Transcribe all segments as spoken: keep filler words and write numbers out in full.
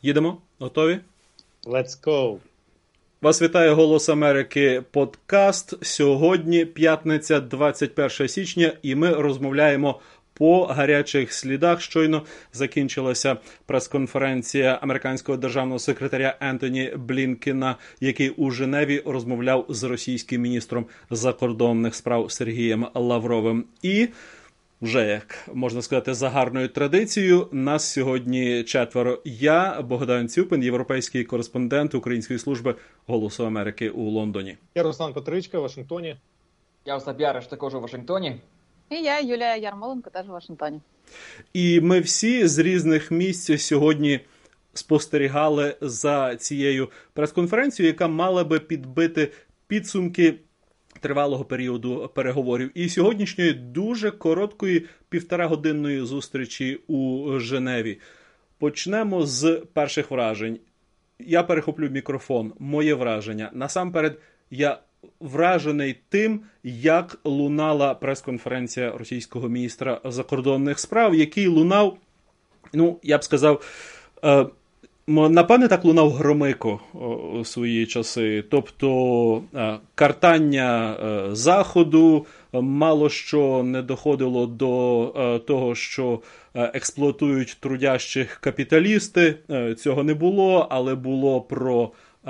Їдемо? Готові? Let's go! Вас вітає «Голос Америки» подкаст. Сьогодні п'ятниця, двадцять перше січня, і ми розмовляємо по гарячих слідах. Щойно закінчилася прес-конференція американського державного секретаря Ентоні Блінкена, який у Женеві розмовляв з російським міністром закордонних справ Сергієм Лавровим. І вже, як можна сказати, за гарною традицією, нас сьогодні четверо. Я, Богдан Цюпин, європейський кореспондент Української служби «Голосу Америки» у Лондоні. Я Руслан Петричко в Вашингтоні. Я Остап Яриш, також у Вашингтоні. І я, Юлія Ярмоленко, теж у Вашингтоні. І ми всі з різних місць сьогодні спостерігали за цією прес-конференцією, яка мала би підбити підсумки тривалого періоду переговорів і сьогоднішньої дуже короткої півторагодинної зустрічі у Женеві. Почнемо з перших вражень. Я перехоплю мікрофон. Моє враження. Насамперед, я вражений тим, як лунала прес-конференція російського міністра закордонних справ, який лунав, ну, я б сказав, е- напевне, так лунав Громико у свої часи. Тобто картання Заходу, мало що не доходило до того, що експлуатують трудящих капіталісти. Цього не було, але було про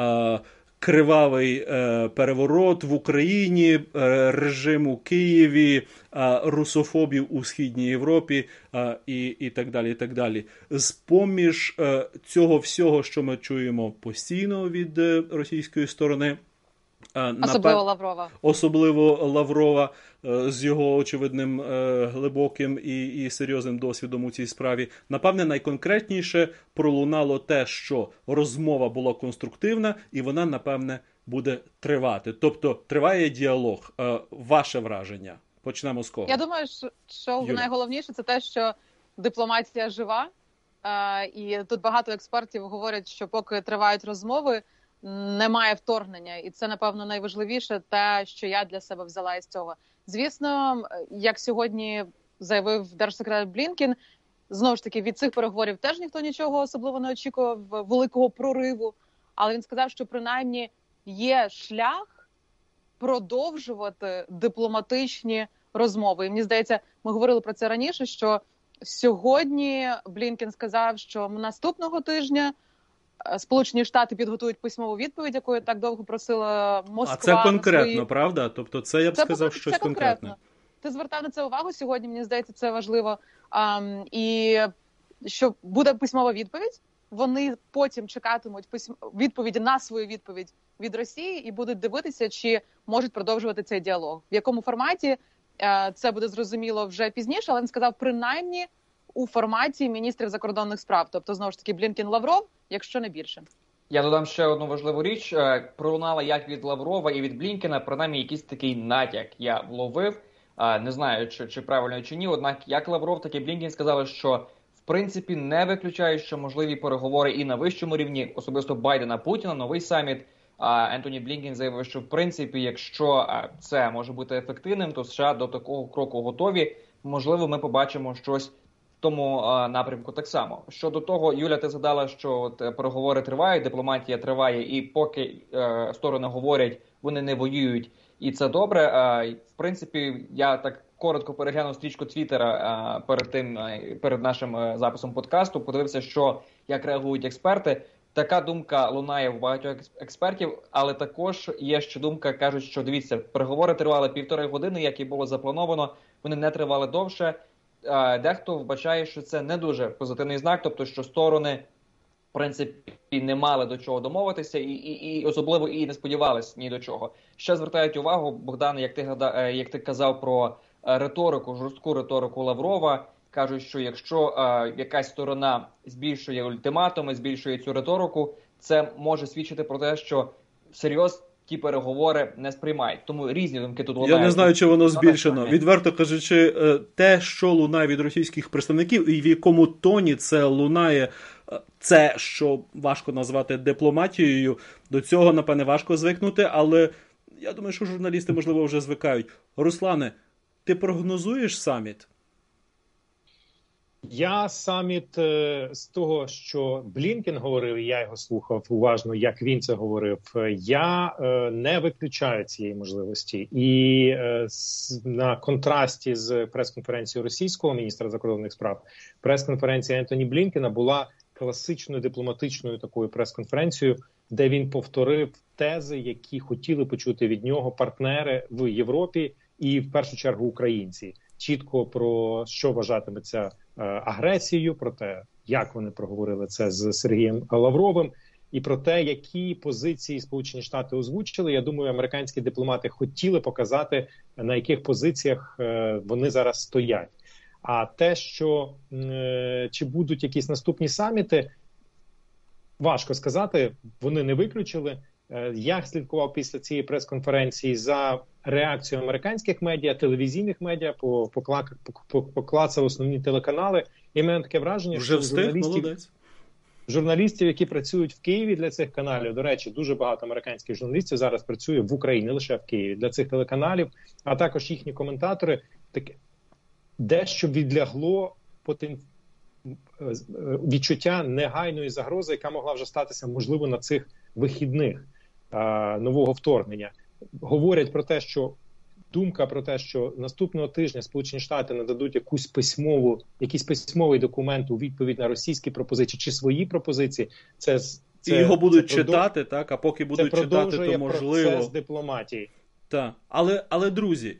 кривавий переворот в Україні, режим у Києві, русофобів у Східній Європі і, і так далі, і так далі. З-поміж цього всього, що ми чуємо постійно від російської сторони, особливо напев... Лаврова. Особливо Лаврова з його очевидним глибоким і, і серйозним досвідом у цій справі. Напевне, найконкретніше пролунало те, що розмова була конструктивна і вона, напевне, буде тривати. Тобто триває діалог. Ваше враження? Почнемо з кого? Я думаю, що Юля. Найголовніше це те, що дипломатія жива. І тут багато експертів говорять, що поки тривають розмови, немає вторгнення. І це, напевно, найважливіше те, що я для себе взяла із цього. Звісно, як сьогодні заявив держсекретар Блінкен, знову ж таки, від цих переговорів теж ніхто нічого особливо не очікував, великого прориву. Але він сказав, що принаймні є шлях продовжувати дипломатичні розмови. І мені здається, ми говорили про це раніше, що сьогодні Блінкен сказав, що наступного тижня Сполучені Штати підготують письмову відповідь, якою так довго просила Москва. А це конкретно, свої... правда? Тобто це, я б це, сказав, щось це конкретне. конкретне. Ти звертав на це увагу сьогодні, мені здається, це важливо. А, і що буде письмова відповідь, вони потім чекатимуть письм... відповіді на свою відповідь від Росії і будуть дивитися, чи можуть продовжувати цей діалог. В якому форматі, а, це буде зрозуміло вже пізніше, але він сказав, принаймні, у форматі міністрів закордонних справ. Тобто, знову ж таки, Блінкен-Лавров, якщо не більше. Я додам ще одну важливу річ. Пролунала як від Лаврова і від Блінкена, принаймні, якийсь такий натяк я вловив. Не знаю, чи, чи правильно, чи ні. Однак, як Лавров, так і Блінкен сказали, що, в принципі, не виключають, що можливі переговори і на вищому рівні, особисто Байдена-Путіна, новий саміт. Ентоні Блінкен заявив, що, в принципі, якщо це може бути ефективним, то США до такого кроку готові. Можливо, ми побачимо щось в тому а, напрямку так само. Щодо того, Юля, ти згадала, що от, переговори тривають, дипломатія триває, і поки е, сторони говорять, вони не воюють, і це добре. А, в принципі, я так коротко переглянув стрічку Твіттера а, перед тим, а, перед нашим а, записом подкасту, подивився, що як реагують експерти. Така думка лунає в багатьох експертів, але також є ще думка, кажуть, що дивіться, переговори тривали півтори години, як і було заплановано, вони не тривали довше. Дехто вбачає, що це не дуже позитивний знак, тобто, що сторони, в принципі, не мали до чого домовитися і, і, і особливо і не сподівались ні до чого. Ще звертають увагу, Богдан, як ти, як ти казав про риторику, жорстку риторику Лаврова, кажуть, що якщо а, якась сторона збільшує ультиматуми, збільшує цю риторику, це може свідчити про те, що всерйоз ті переговори не сприймають. Тому різні думки тут лунають. Я не знаю, чи воно збільшено. Відверто кажучи, те, що лунає від російських представників, і в якому тоні це лунає, це, що важко назвати дипломатією, до цього, напевне, важко звикнути, але я думаю, що журналісти, можливо, вже звикають. Руслане, ти прогнозуєш саміт? Я саміт е, з того, що Блінкен говорив, і я його слухав уважно, як він це говорив, я е, не виключаю цієї можливості. І е, с, на контрасті з прес-конференцією російського міністра закордонних справ, прес-конференція Ентоні Блінкена була класичною дипломатичною такою прес-конференцією, де він повторив тези, які хотіли почути від нього партнери в Європі і в першу чергу українці. Чітко про що вважатиметься е, агресією, про те, як вони проговорили це з Сергієм Лавровим, і про те, які позиції Сполучені Штати озвучили. Я думаю, американські дипломати хотіли показати, на яких позиціях е, вони зараз стоять. А те, що е, чи будуть якісь наступні саміти, важко сказати, вони не виключили. Я слідкував після цієї прес-конференції за реакцією американських медіа, телевізійних медіа, поклацав основні телеканали. І в мене таке враження, Вже що встиг, журналістів, молодець. журналістів, які працюють в Києві для цих каналів, до речі, дуже багато американських журналістів зараз працює в Україні, не лише в Києві, для цих телеканалів, а також їхні коментатори, таке дещо відлягло потен... відчуття негайної загрози, яка могла вже статися, можливо, на цих вихідних а, нового вторгнення. Говорять про те, що думка про те, що наступного тижня Сполучені Штати нададуть якусь письмову, якийсь письмовий документ у відповідь на російські пропозиції чи свої пропозиції, це, це і його будуть це читати, продов... так, а поки будуть це читати, то можливо... процес дипломатії. Так, але, але, друзі,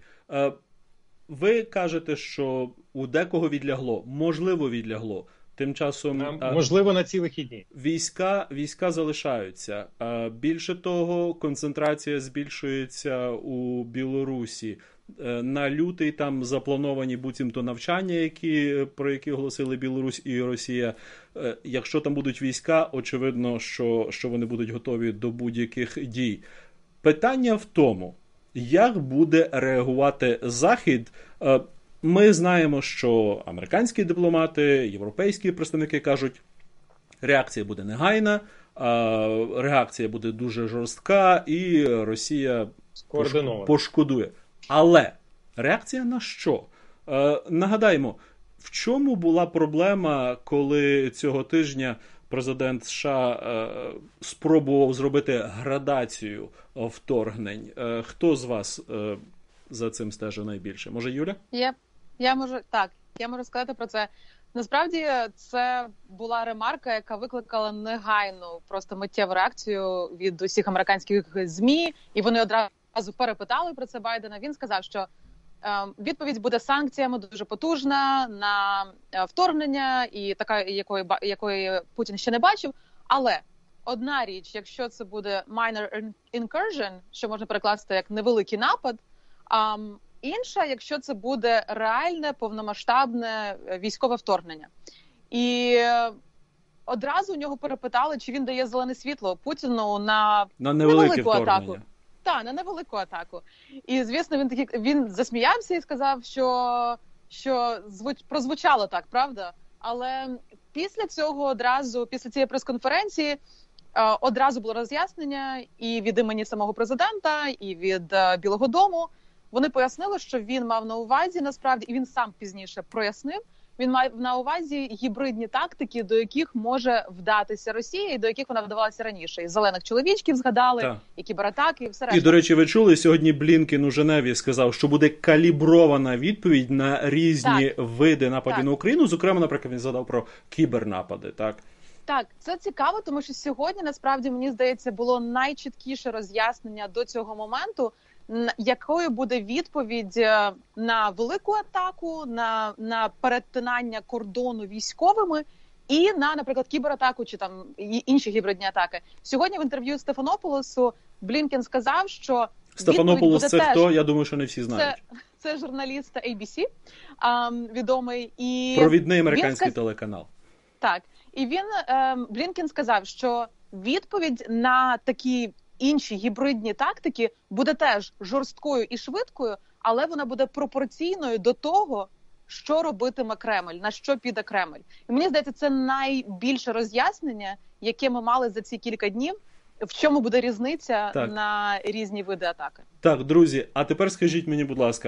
ви кажете, що у декого відлягло, можливо відлягло. Тим часом, можливо, на ці вихідні. Війська, війська залишаються. Більше того, концентрація збільшується у Білорусі. На лютий там заплановані буцімто навчання, які, про які оголосили Білорусь і Росія. Якщо там будуть війська, очевидно, що, що вони будуть готові до будь-яких дій. Питання в тому, як буде реагувати Захід. Ми знаємо, що американські дипломати, європейські представники кажуть, реакція буде негайна, реакція буде дуже жорстка і Росія пошкодує. Але реакція на що? Нагадаємо, в чому була проблема, коли цього тижня президент США спробував зробити градацію вторгнень? Хто з вас за цим стежить найбільше? Може, Юля? Я, я можу, так, я можу сказати про це. Насправді, це була ремарка, яка викликала негайну, просто миттєву реакцію від усіх американських ЗМІ, і вони одразу перепитали про це Байдена. Він сказав, що е, відповідь буде санкціями дуже потужна на вторгнення, і така, якої, якої Путін ще не бачив. Але одна річ, якщо це буде minor incursion, що можна перекласти як невеликий напад, а інша, якщо це буде реальне, повномасштабне військове вторгнення. І одразу у нього перепитали, чи він дає зелене світло Путіну на, на невелику атаку. Так, на невелику атаку. І, звісно, він таки, він засміявся і сказав, що, що звуч, прозвучало так, правда? Але після цього одразу, після цієї прес-конференції, одразу було роз'яснення і від імені самого президента, і від Білого дому. Вони пояснили, що він мав на увазі, насправді, і він сам пізніше прояснив, він мав на увазі гібридні тактики, до яких може вдатися Росія, і до яких вона вдавалася раніше. І зелених чоловічків згадали, так. І кібератаки, і все решта. І, до речі, ви чули, сьогодні Блінкен у Женеві сказав, що буде калібрована відповідь на різні так. види нападів так. на Україну. Зокрема, наприклад, він згадав про кібернапади, так? Так, це цікаво, тому що сьогодні, насправді, мені здається, було найчіткіше роз'яснення до цього моменту, якою буде відповідь на велику атаку, на, на перетинання кордону військовими і на, наприклад, кібератаку чи там інші гібридні атаки. Сьогодні в інтерв'ю Стефанополосу Блінкен сказав, що Стефанополос це теж... хто? Я думаю, що не всі знають. Це, це журналіст ей бі сі, а, відомий. І провідний американський сказ... телеканал. Так. І він, е, Блінкен сказав, що відповідь на такі інші гібридні тактики буде теж жорсткою і швидкою, але вона буде пропорційною до того, що робитиме Кремль, на що піде Кремль. І мені здається, це найбільше роз'яснення, яке ми мали за ці кілька днів, в чому буде різниця так. на різні види атаки. Так, друзі, а тепер скажіть мені, будь ласка,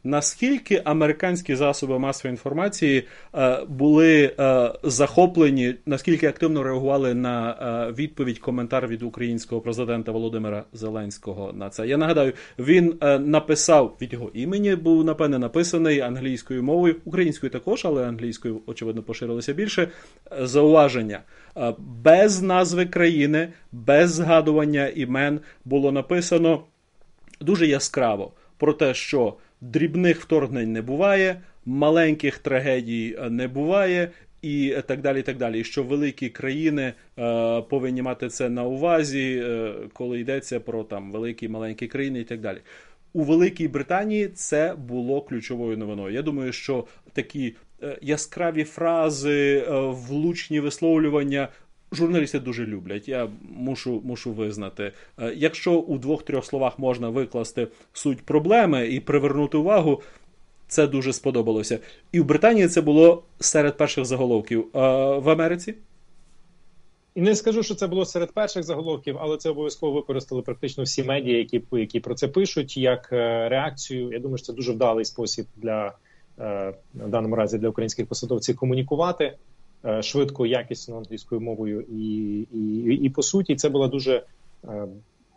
наскільки американські засоби масової інформації е, були е, захоплені, наскільки активно реагували на е, відповідь, коментар від українського президента Володимира Зеленського на це. Я нагадаю, він е, написав, від його імені був, напевне, написаний англійською мовою, українською також, але англійською, очевидно, поширилося більше, е, зауваження. Е, без назви країни, без згадування імен було написано дуже яскраво про те, що дрібних вторгнень не буває, маленьких трагедій не буває і так далі, і так далі. І що великі країни е, повинні мати це на увазі, е, коли йдеться про там великі, маленькі країни і так далі. У Великій Британії це було ключовою новиною. Я думаю, що такі е, яскраві фрази, е, влучні висловлювання журналісти дуже люблять, я мушу, мушу визнати. Якщо у двох-трьох словах можна викласти суть проблеми і привернути увагу, це дуже сподобалося. І в Британії це було серед перших заголовків. А в Америці? І не скажу, що це було серед перших заголовків, але це обов'язково використали практично всі медіа, які, які про це пишуть, як реакцію. Я думаю, що це дуже вдалий спосіб для, в даному разі, для українських посадовців комунікувати швидко, якісно англійською мовою, і, і, і по суті це була дуже е...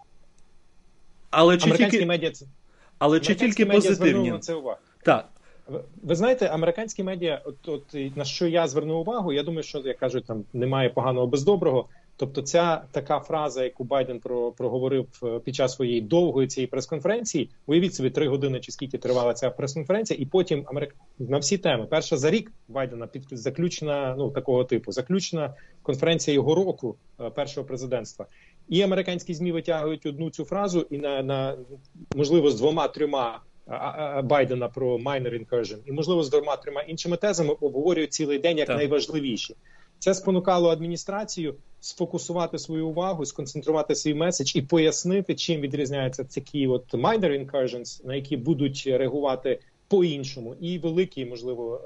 але чи американські тільки... медіа це але чи тільки позитивні на це увагу. Так. Ви, ви знаєте, американські медіа, от, от на що я звернув увагу, я думаю, що, як кажуть, там немає поганого без доброго. Тобто ця така фраза, яку Байден про, проговорив під час своєї довгої цієї прес-конференції, уявіть собі, три години чи скільки тривала ця прес-конференція, і потім Америк... на всі теми. Перша за рік Байдена під заключена, ну, такого типу, заключена конференція його року першого президентства. І американські ЗМІ витягують одну цю фразу і на, на можливо, з двома-трьома Байдена про minor incursion, і, можливо, з двома-трьома іншими тезами обговорюють цілий день як так. найважливіші. Це спонукало адміністрацію сфокусувати свою увагу, сконцентрувати свій меседж і пояснити, чим відрізняються такі от minor incursions, на які будуть реагувати по-іншому, і великі, можливо,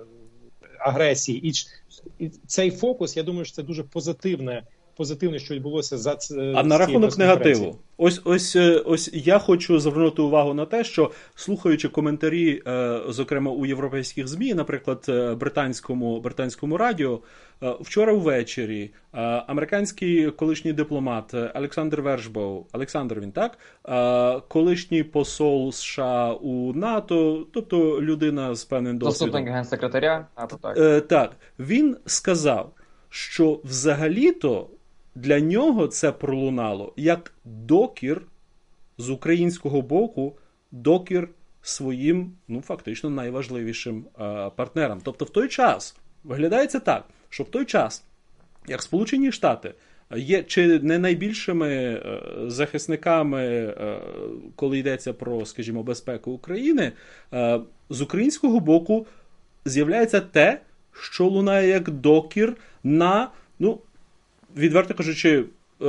агресії. І цей фокус, я думаю, що це дуже позитивне, позитивне, що відбулося за це. А на рахунок негативу. Ось, ось, ось я хочу звернути увагу на те, що, слухаючи коментарі, зокрема у європейських ЗМІ, наприклад, британському, британському радіо, вчора ввечері американський колишній дипломат Олександр Вершбоу, Олександр він, так? Колишній посол США у НАТО, тобто людина з певним досвідом. Заступник генсекретаря НАТО, так. Так, він сказав, що взагалі-то для нього це пролунало як докір з українського боку, докір своїм, ну, фактично, найважливішим е, партнерам. Тобто в той час, виглядає це так, що в той час, як Сполучені Штати є чи не найбільшими е, захисниками, е, коли йдеться про, скажімо, безпеку України, е, з українського боку з'являється те, що лунає як докір на, ну, відверто кажучи,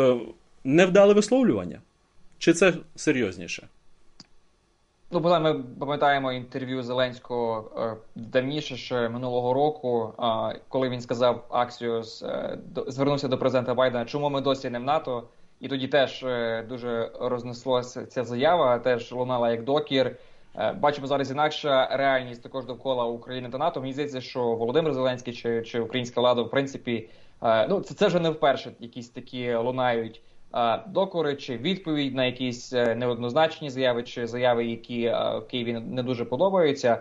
невдале висловлювання? Чи це серйозніше? Ну, ми пам'ятаємо інтерв'ю Зеленського давніше, ще минулого року, коли він сказав Аксіос, звернувся до президента Байдена, чому ми досі не в НАТО, і тоді теж дуже рознеслося ця заява, теж лунала як докір. Бачимо зараз інакша реальність також довкола України та НАТО. Мені здається, що Володимир Зеленський чи, чи українська влада, в принципі, ну, це, це вже не вперше якісь такі лунають докори чи відповідь на якісь неоднозначні заяви чи заяви, які в Києві не дуже подобаються.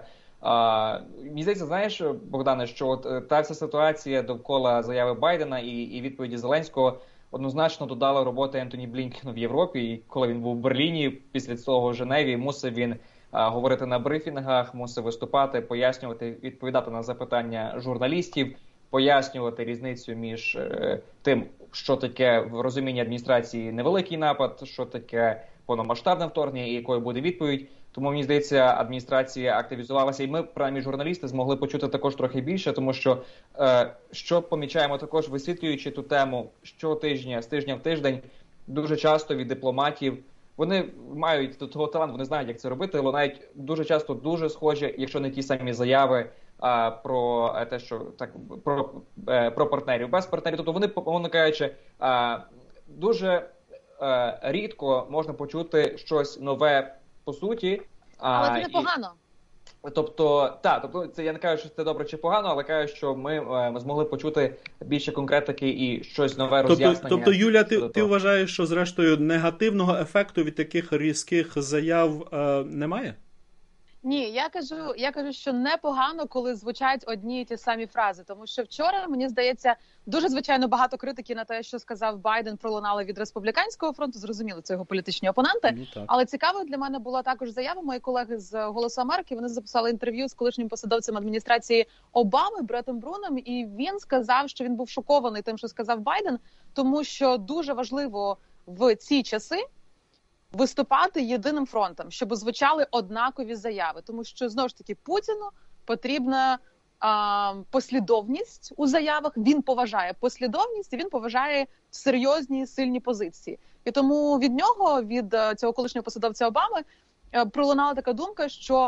Мені здається, знаєш, Богдане, що от та вся ситуація довкола заяви Байдена і, і відповіді Зеленського однозначно додала роботи Ентоні Блінкену в Європі. І коли він був в Берліні, після цього в Женеві, мусив він говорити на брифінгах, мусив виступати, пояснювати, відповідати на запитання журналістів, пояснювати різницю між е, тим, що таке в розумінні адміністрації невеликий напад, що таке повномасштабне вторгнення і якою буде відповідь. Тому, мені здається, адміністрація активізувалася, і ми, принаймні, журналісти, змогли почути також трохи більше, тому що, е, що помічаємо також, висвітлюючи ту тему щотижня, з тижня в тиждень, дуже часто від дипломатів, вони мають до того талант, вони знають, як це робити, але навіть дуже часто дуже схожі, якщо не ті самі заяви а, про те, що так про, е, про партнерів без партнерів. Тобто вони, умовно кажучи, а, дуже а, рідко можна почути щось нове по суті. Але це непогано. Тобто, так, тобто це я не кажу, що це добре чи погано, але кажу, що ми, ми змогли почути більше конкретики і щось нове роз'яснення. Тобто, тобто Юля, ти, ти вважаєш, що зрештою негативного ефекту від таких різких заяв е, немає? Ні, я кажу, я кажу, що непогано, коли звучать одні і ті самі фрази. Тому що вчора, мені здається, дуже, звичайно, багато критики на те, що сказав Байден, пролунали від Республіканського фронту. Зрозуміло, це його політичні опоненти. Ну, але цікавою для мене була також заява. Мої колеги з «Голосу Америки», вони записали інтерв'ю з колишнім посадовцем адміністрації Обами Бреттом Бруном, і він сказав, що він був шокований тим, що сказав Байден, тому що дуже важливо в ці часи виступати єдиним фронтом, щоб звучали однакові заяви. Тому що, знову ж таки, Путіну потрібна а, послідовність у заявах. Він поважає послідовність і він поважає серйозні, сильні позиції. І тому від нього, від цього колишнього посадовця Обами, пролунала така думка, що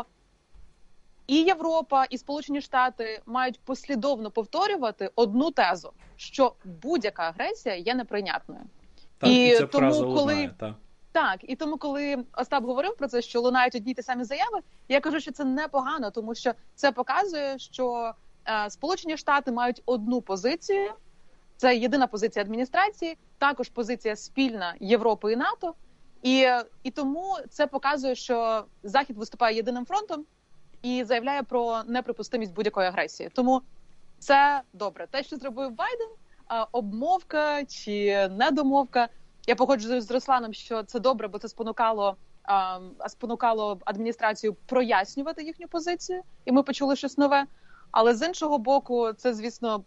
і Європа, і Сполучені Штати мають послідовно повторювати одну тезу, що будь-яка агресія є неприйнятною. Так, і, і тому, фраза коли... лунає, так. Так, і тому, коли Остап говорив про це, що лунають одні й ті самі заяви, я кажу, що це непогано, тому що це показує, що е, Сполучені Штати мають одну позицію, це єдина позиція адміністрації, також позиція спільна Європи і НАТО, і, і тому це показує, що Захід виступає єдиним фронтом і заявляє про неприпустимість будь-якої агресії. Тому це добре. Те, що зробив Байден, е, обмовка чи недомовка, я погоджуюсь з Русланом, що це добре, бо це спонукало, а, спонукало адміністрацію прояснювати їхню позицію, і ми почули щось нове. Але з іншого боку, це, звісно,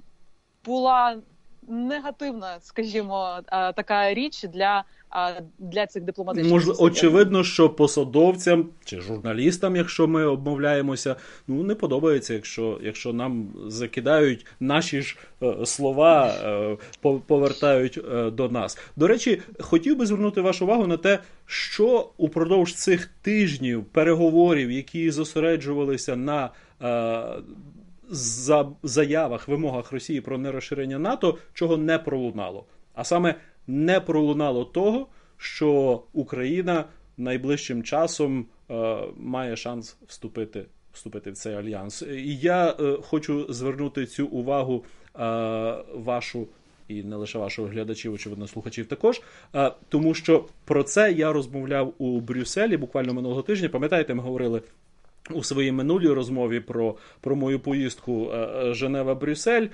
була негативна, скажімо, а, така річ для, а, для цих дипломатичних Можливо, очевидно, що посадовцям чи журналістам, якщо ми обмовляємося, ну не подобається, якщо, якщо нам закидають наші ж е, слова, е, повертають е, до нас. До речі, хотів би звернути вашу увагу на те, що упродовж цих тижнів переговорів, які зосереджувалися на е, за заявах, вимогах Росії про нерозширення НАТО, чого не пролунало. А саме не пролунало того, що Україна найближчим часом е, має шанс вступити, вступити в цей альянс. І я е, хочу звернути цю увагу е, вашу, і не лише ваших глядачів, очевидно, слухачів також, е, тому що про це я розмовляв у Брюсселі буквально минулого тижня. Пам'ятаєте, ми говорили у своїй минулій розмові про, про мою поїздку Женева-Брюссель.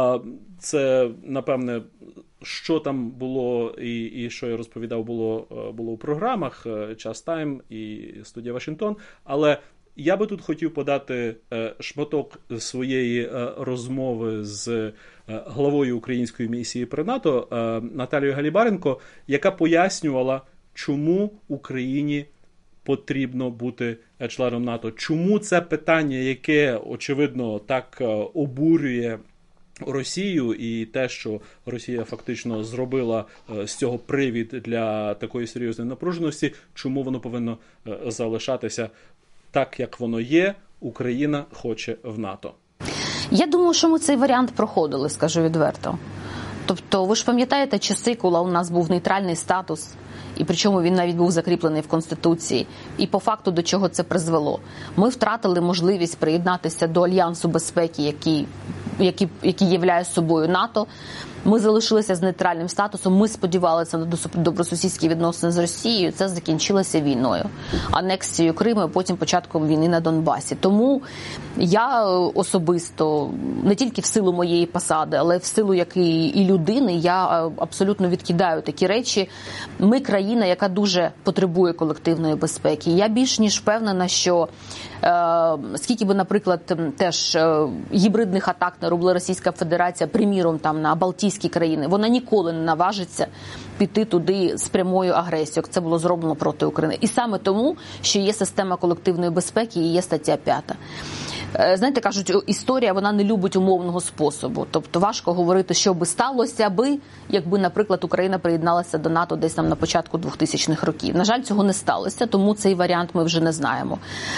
Це, напевне, що там було і, і що я розповідав, було, було у програмах «Час Тайм» і «Студія Вашингтон». Але я би тут хотів подати шматок своєї розмови з главою української місії при НАТО Наталією Галібаренко, яка пояснювала, чому Україні потрібно бути членом НАТО. Чому це питання, яке, очевидно, так обурює Росію, і те, що Росія фактично зробила з цього привід для такої серйозної напруженості, чому воно повинно залишатися так, як воно є, Україна хоче в НАТО? Я думаю, що ми цей варіант проходили, скажу відверто. Тобто, ви ж пам'ятаєте часи, коли у нас був нейтральний статус, і причому він навіть був закріплений в Конституції. І по факту до чого це призвело? Ми втратили можливість приєднатися до Альянсу безпеки, який, який, який являє собою НАТО. Ми залишилися з нейтральним статусом, ми сподівалися на добросусідські відносини з Росією, це закінчилося війною, анексією Криму, а потім початком війни на Донбасі. Тому я особисто, не тільки в силу моєї посади, але в силу якої і людини, я абсолютно відкидаю такі речі. Ми країна, яка дуже потребує колективної безпеки. Я більш ніж впевнена, що е, скільки би, наприклад, теж е, гібридних атак не робила Російська Федерація, приміром, там на Балтійські країни, вона ніколи не наважиться піти туди з прямою агресією, як це було зроблено проти України. І саме тому, що є система колективної безпеки і є стаття п'ята. Знаєте, кажуть, історія, вона не любить умовного способу. Тобто важко говорити, що би сталося би, якби, наприклад, Україна приєдналася до НАТО десь там на початку двохтисячних років. На жаль, цього не сталося, тому цей варіант ми вже не знаємо.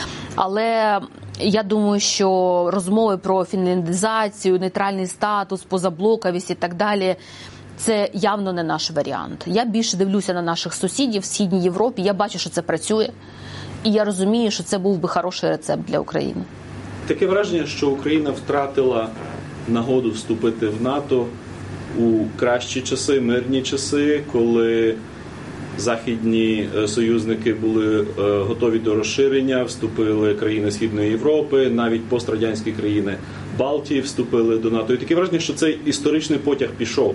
Але я думаю, що розмови про фінляндизацію, нейтральний статус, позаблоковість і так далі – це явно не наш варіант. Я більше дивлюся на наших сусідів в Східній Європі, я бачу, що це працює. І я розумію, що це був би хороший рецепт для України. Таке враження, що Україна втратила нагоду вступити в НАТО у кращі часи, мирні часи, коли західні союзники були готові до розширення, вступили країни Східної Європи, навіть пострадянські країни Балтії вступили до НАТО. І таке враження, що цей історичний потяг пішов.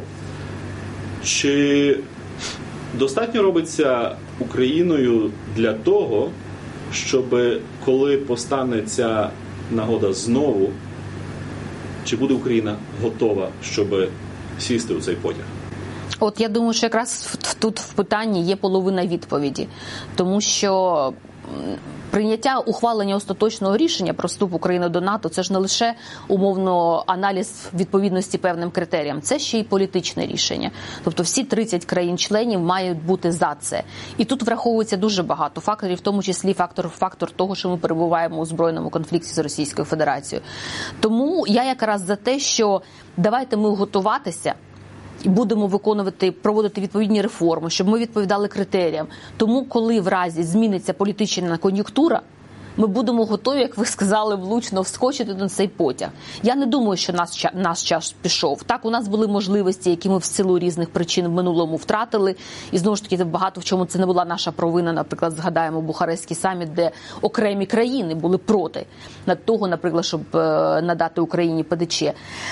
Чи достатньо робиться Україною для того, щоб коли постане ця нагода знову, чи буде Україна готова, щоб сісти у цей потяг? От я думаю, що якраз тут в питанні є половина відповіді. Тому що прийняття, ухвалення остаточного рішення про вступ України до НАТО – це ж не лише умовно аналіз відповідності певним критеріям, це ще й політичне рішення. Тобто всі тридцять країн-членів мають бути за це. І тут враховується дуже багато факторів, в тому числі фактор, фактор того, що ми перебуваємо у збройному конфлікті з Російською Федерацією. Тому я якраз за те, що давайте ми готуватися, і будемо виконувати, проводити відповідні реформи, щоб ми відповідали критеріям. Тому, коли в разі зміниться політична кон'юнктура, ми будемо готові, як ви сказали, влучно вскочити на цей потяг. Я не думаю, що наш, наш час пішов. Так, у нас були можливості, які ми в силу різних причин в минулому втратили. І, знову ж таки, багато в чому це не була наша провина. Наприклад, згадаємо Бухарестський саміт, де окремі країни були проти над того, наприклад, щоб надати Україні Пе Де Че.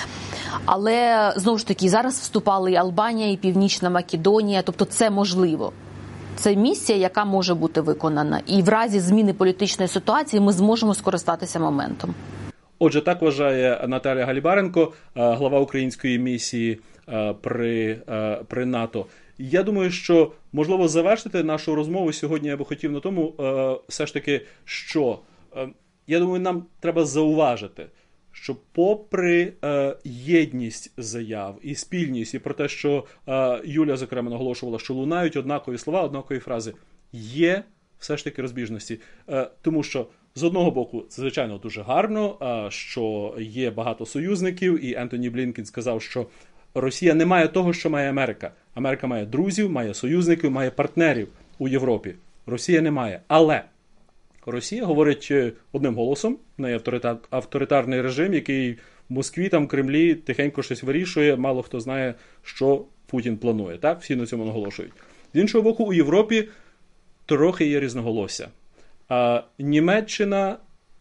Але, знову ж таки, зараз вступали і Албанія, і Північна Македонія. Тобто це можливо. Це місія, яка може бути виконана. І в разі зміни політичної ситуації ми зможемо скористатися моментом. Отже, так вважає Наталія Галібаренко, глава української місії при, при НАТО. Я думаю, що, можливо, завершити нашу розмову сьогодні я би хотів на тому, все ж таки, що, я думаю, нам треба зауважити, що попри е, єдність заяв і спільність, і про те, що е, Юля, зокрема, наголошувала, що лунають однакові слова, однакові фрази, є все ж таки розбіжності. Е, тому що, з одного боку, це, звичайно, дуже гарно, е, що є багато союзників, і Ентоні Блінкен сказав, що Росія не має того, що має Америка. Америка має друзів, має союзників, має партнерів у Європі. Росія не має. Але Росія говорить одним голосом, не авторитарний режим, який в Москві, там, Кремлі тихенько щось вирішує, мало хто знає, що Путін планує. Так? Всі на цьому наголошують. З іншого боку, у Європі трохи є різноголосся. А Німеччина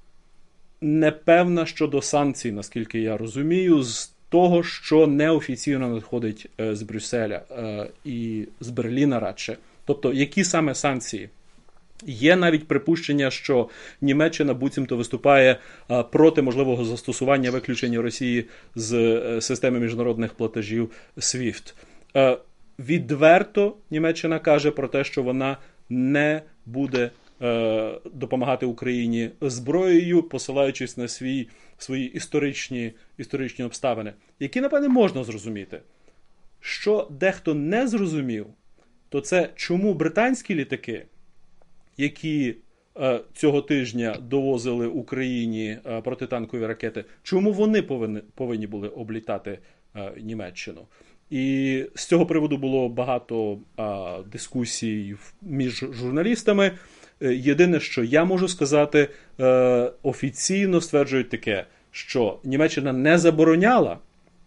не певна щодо санкцій, наскільки я розумію, з того, що неофіційно надходить з Брюсселя і з Берліна радше. Тобто, які саме санкції? Є навіть припущення, що Німеччина буцімто виступає проти можливого застосування виключення Росії з системи міжнародних платежів свіфт. Відверто Німеччина каже про те, що вона не буде допомагати Україні зброєю, посилаючись на свій, свої історичні, історичні обставини, які, напевне, можна зрозуміти. Що дехто не зрозумів, то це чому британські літаки, які е, цього тижня довозили Україні е, протитанкові ракети, чому вони повинні, повинні були облітати е, Німеччину? І з цього приводу було багато е, дискусій між журналістами. Е, єдине, що я можу сказати, е, офіційно стверджують таке, що Німеччина не забороняла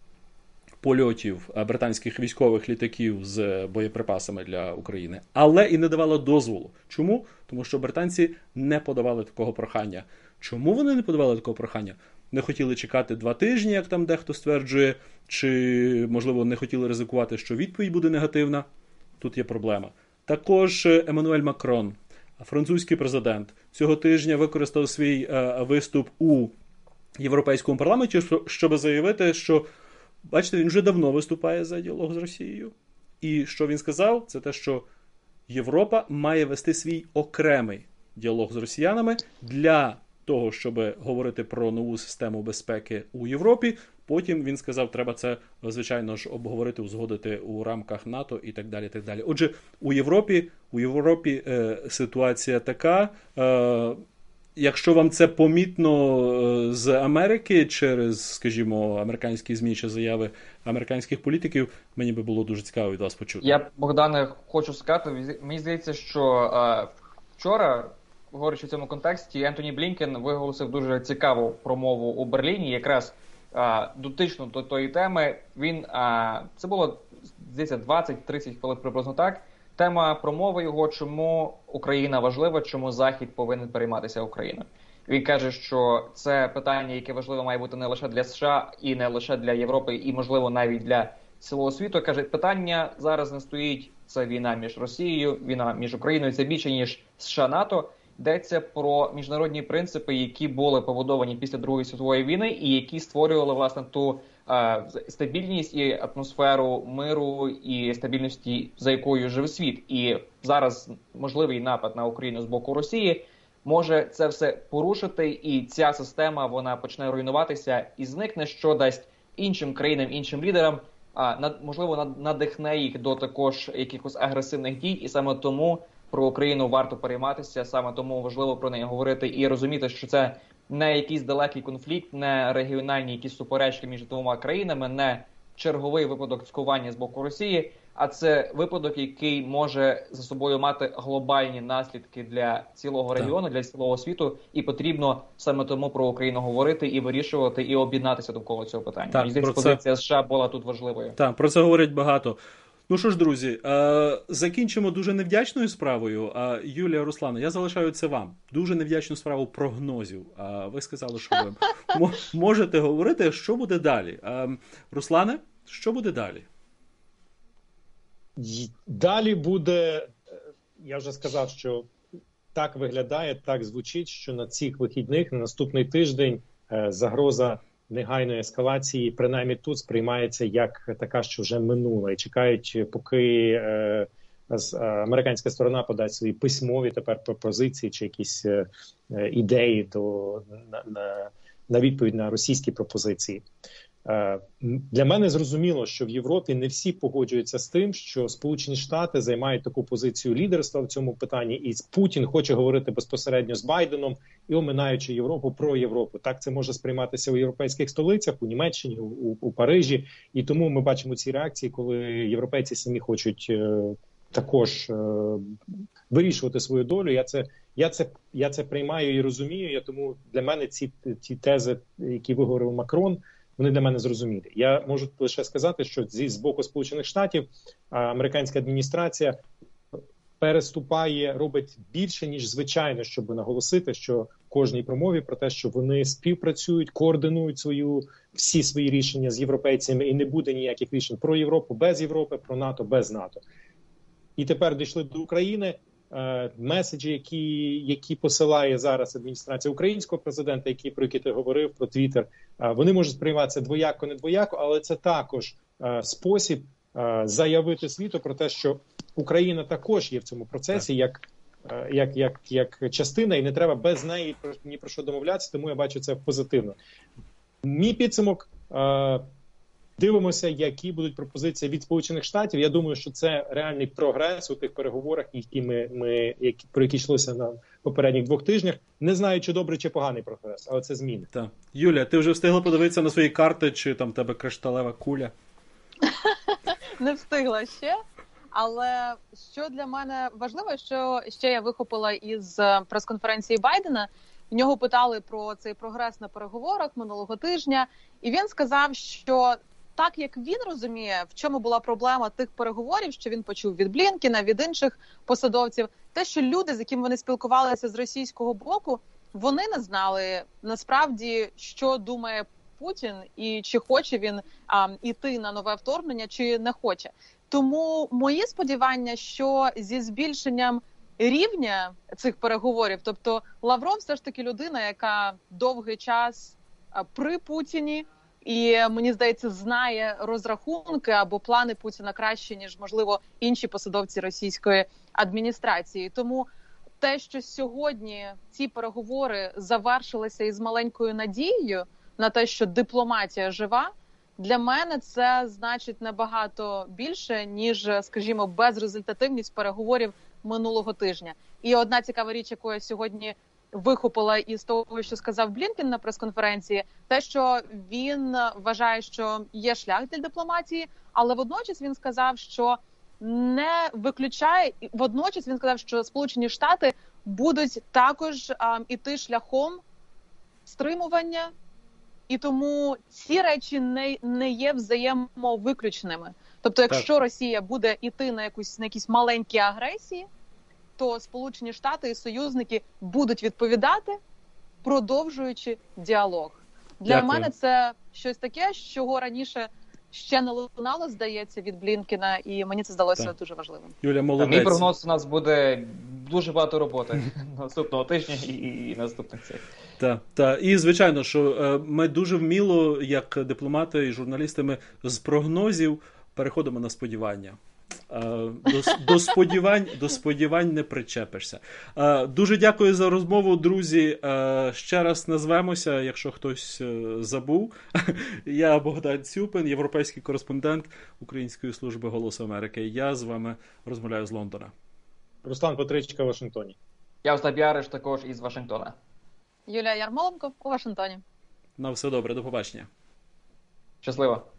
польотів британських військових літаків з боєприпасами для України, але і не давала дозволу. Чому? Тому що британці не подавали такого прохання. Чому вони не подавали такого прохання? Не хотіли чекати два тижні, як там дехто стверджує, чи, можливо, не хотіли ризикувати, що відповідь буде негативна. Тут є проблема. Також Еммануель Макрон, французький президент, цього тижня використав свій е, виступ у Європейському парламенті, щоб заявити, що бачите, він вже давно виступає за діалог з Росією. І що він сказав, це те, що Європа має вести свій окремий діалог з росіянами для того, щоб говорити про нову систему безпеки у Європі. Потім він сказав, треба це, звичайно ж, обговорити, узгодити у рамках НАТО і так далі. І так далі. Отже, у Європі, у Європі е, ситуація така. Е, Якщо вам це помітно з Америки через, скажімо, американські ЗМІ чи заяви американських політиків, мені би було дуже цікаво від вас почути. Я, Богдане, хочу сказати, мені здається, що е, вчора говорячи в цьому контексті, Ентоні Блінкен виголосив дуже цікаву промову у Берліні, якраз а, дотично до тої теми. Він, а, це було, здається, двадцять-тридцять хвилин приблизно так. Тема промови його, чому Україна важлива, чому Захід повинен перейматися Україною. Він каже, що це питання, яке важливо має бути не лише для США і не лише для Європи, і, можливо, навіть для цілого світу. Каже, питання зараз не стоїть, це війна між Росією, війна між Україною, це більше, ніж США-НАТО. Йдеться про міжнародні принципи, які були побудовані після Другої світової війни і які створювали, власне, ту е, стабільність і атмосферу миру і стабільності, за якою живе світ. І зараз можливий напад на Україну з боку Росії може це все порушити, і ця система, вона почне руйнуватися і зникне, що дасть іншим країнам, іншим лідерам, а, над, можливо, надихне їх до також якихось агресивних дій, і саме тому про Україну варто перейматися, саме тому важливо про неї говорити і розуміти, що це не якийсь далекий конфлікт, не регіональні якісь суперечки між двома країнами, не черговий випадок цькування з боку Росії, а це випадок, який може за собою мати глобальні наслідки для цілого регіону, для цілого світу, і потрібно саме тому про Україну говорити і вирішувати, і об'єднатися довкола цього питання. Так, Мені здається, це... позиція США була тут важливою. Так, про це говорять багато. Ну що ж, друзі, е- закінчимо дуже невдячною справою. А, Юлія, Руслана, я залишаю це вам. Дуже невдячну справу прогнозів. А, ви сказали, що ви можете говорити, що буде далі. А, Руслане, що буде далі? Далі буде, я вже сказав, що так виглядає, так звучить, що на цих вихідних, на наступний тиждень загроза негайної ескалації, принаймні тут, сприймається як така, що вже минула. І чекають, поки е, американська сторона подасть свої письмові тепер пропозиції чи якісь е, ідеї до, на, на, на відповідь на російські пропозиції. Е, для мене зрозуміло, що в Європі не всі погоджуються з тим, що Сполучені Штати займають таку позицію лідерства в цьому питанні, і Путін хоче говорити безпосередньо з Байденом і оминаючи Європу про Європу. Так це може сприйматися у європейських столицях, у Німеччині, у, у Парижі. І тому ми бачимо ці реакції, коли європейці самі хочуть е, також е, вирішувати свою долю. Я це, я, це, я це приймаю і розумію. Я тому для мене ці, ці тези, які виговорив Макрон, вони для мене зрозумілі. Я можу лише сказати, що зі з боку Сполучених Штатів американська адміністрація переступає, робить більше, ніж звичайно, щоб наголосити, що в кожній промові про те, що вони співпрацюють, координують свою, всі свої рішення з європейцями, і не буде ніяких рішень про Європу без Європи, про НАТО без НАТО. І тепер дійшли до України. Меседжі, які, які посилає зараз адміністрація українського президента, які, про які ти говорив, про Твіттер, вони можуть сприйматися двояко, не двояко, але це також спосіб заявити світу про те, що Україна також є в цьому процесі, як, як, як, як частина, і не треба без неї ні про що домовлятися, тому я бачу це позитивно. Мій підсумок – дивимося, які будуть пропозиції від Сполучених Штатів. Я думаю, що це реальний прогрес у тих переговорах, які ми, ми які, про які йшлося на попередніх двох тижнях. Не знаю, чи добрий, чи поганий прогрес, але це зміни. Так. Юля, ти вже встигла подивитися на свої карти, чи там в тебе кришталева куля? Не встигла ще. Але що для мене важливо, що ще я вихопила із прес-конференції Байдена. В нього питали про цей прогрес на переговорах минулого тижня, і він сказав, що так, як він розуміє, в чому була проблема тих переговорів, що він почув від Блінкена, від інших посадовців, те, що люди, з якими вони спілкувалися з російського боку, вони не знали насправді, що думає Путін і чи хоче він а, іти на нове вторгнення, чи не хоче. Тому мої сподівання, що зі збільшенням рівня цих переговорів, тобто Лавров все ж таки людина, яка довгий час при Путіні, і, мені здається, знає розрахунки або плани Путіна краще, ніж, можливо, інші посадовці російської адміністрації. Тому те, що сьогодні ці переговори завершилися із маленькою надією на те, що дипломатія жива, для мене це значить набагато більше, ніж, скажімо, безрезультативність переговорів минулого тижня. І одна цікава річ, яку я сьогодні вихопила із того, що сказав Блінкен на прес-конференції, те, що він вважає, що є шлях для дипломатії, але водночас він сказав, що не виключає, і водночас він сказав, що Сполучені Штати будуть також а, іти шляхом стримування, і тому ці речі не, не є взаємовиключними. Тобто, якщо так. Росія буде іти на якусь на якісь маленькі агресії, то Сполучені Штати і союзники будуть відповідати, продовжуючи діалог. Для Дякую. мене це щось таке, чого раніше ще не лунало, здається, від Блінкена, і мені це здалося так. дуже важливим. Юля, молодець. Мій прогноз, у нас буде дуже багато роботи наступного тижня і, і, і наступних цих. Так, так. І, звичайно, що ми дуже вміло, як дипломати і журналісти, ми з прогнозів переходимо на сподівання. До, до сподівань, до сподівань не причепишся. Дуже дякую за розмову, друзі. Ще раз назвемося, якщо хтось забув. Я Богдан Цюпин, європейський кореспондент Української служби «Голосу Америки». Я з вами розмовляю з Лондона. Руслан Петричка, в Вашингтоні. Я Остап Яриш, також із Вашингтона. Юлія Ярмоленко у Вашингтоні. На все добре, до побачення. Щасливо.